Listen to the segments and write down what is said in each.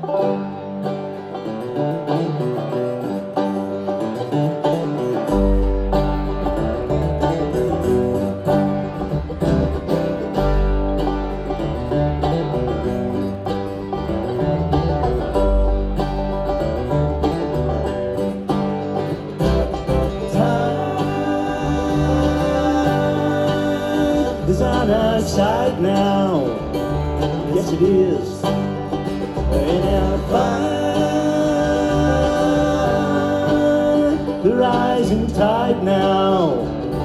Is on our side now. Yes, it is. And I'll find the rising tide now.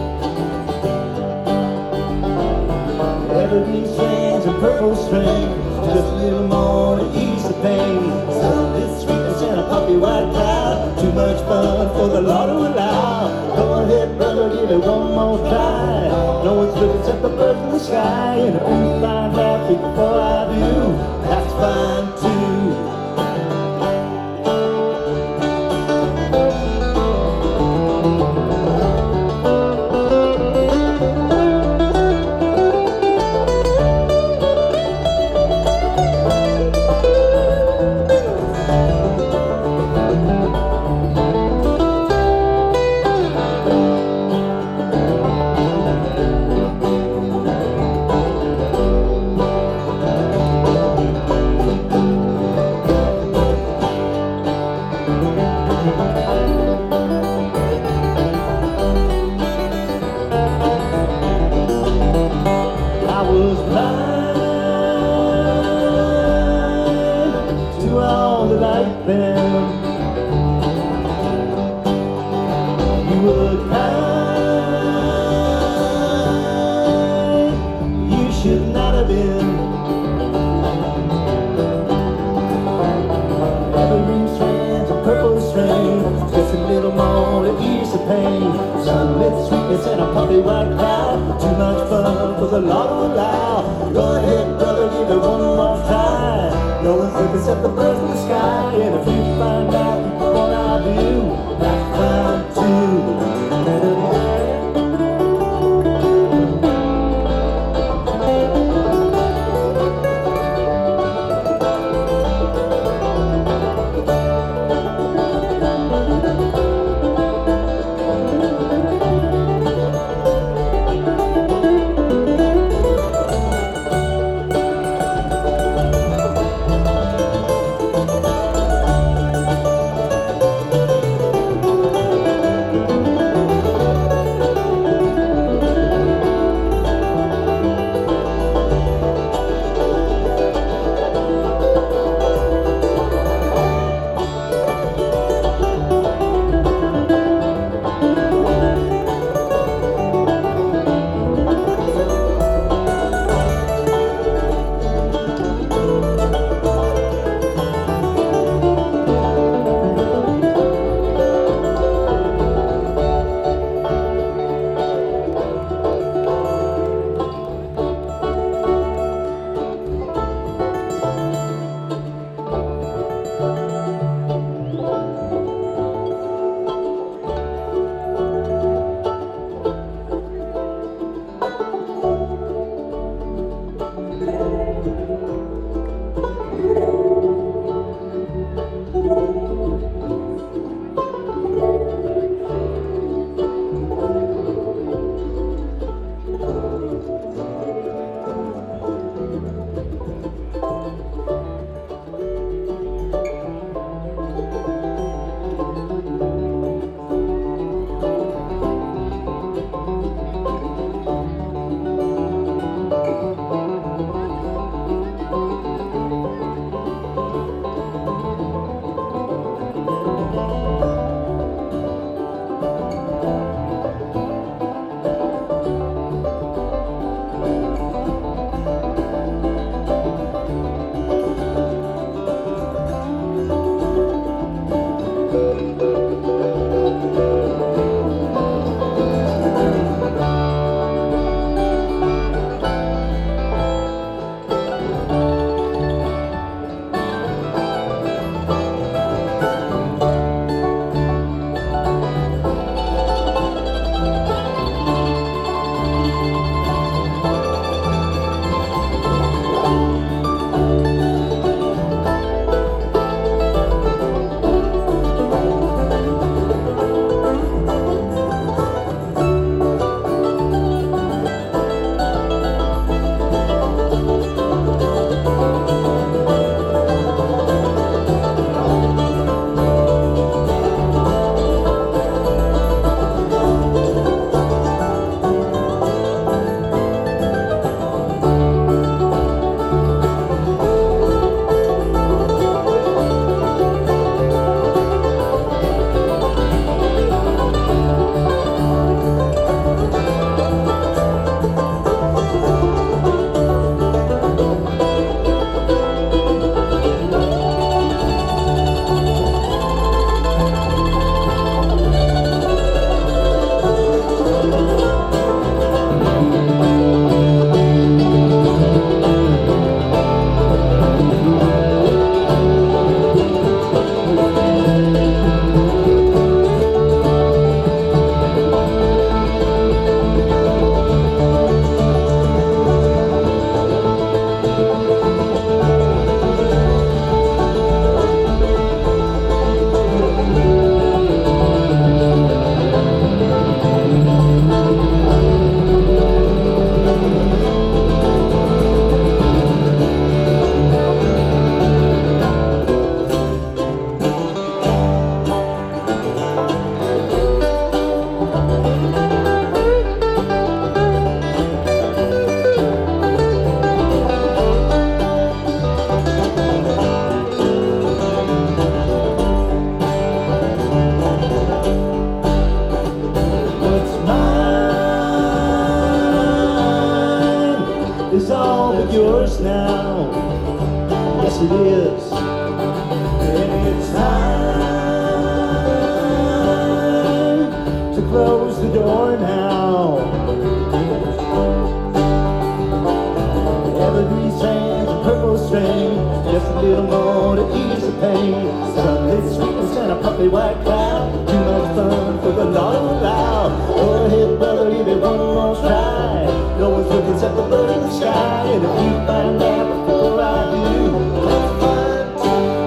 Evergreen strands and purple strands, just a little more to ease the pain. Sunlit sweetness and a puppy white cloud. Too much fun for the Lord to allow. Go ahead, brother, give it one more try. No one's looking except the birds in the sky. And if you find out before I do, that's fine too. I was blind to all the light then. You were kind, you should not have been. Evergreen strands and purple strands, just a little more to ease the pain. Sunlit sweetness and a puppy white cloud. Too much fun for the Lord to allow. Go ahead, brother, give it one more try. No one's looking except the birds in the sky. And if you find out before I do, that's fine too. now. Yes, it is. It's time to close the door now. Evergreen sands and purple strain, just a little more to ease the pain. Sunlit sweetness and a puppy white cloud, too much fun for the law to allow. Go ahead, brother, give it one more try. No one's looking except the bird in the sky, and if you find out before I do, let's find time.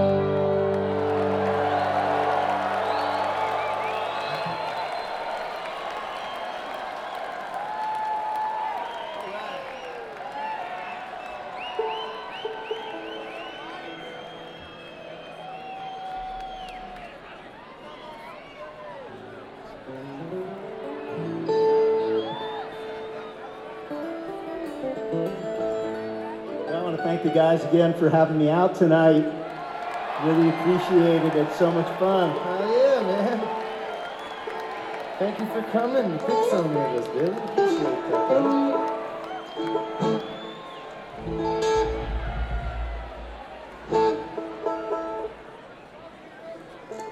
I want to thank the guys again for having me out tonight. Really appreciated it. So much fun. Oh yeah, man. Thank you for coming and pick some of us, Billy. Appreciate that,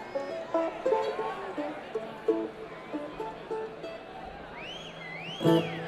brother.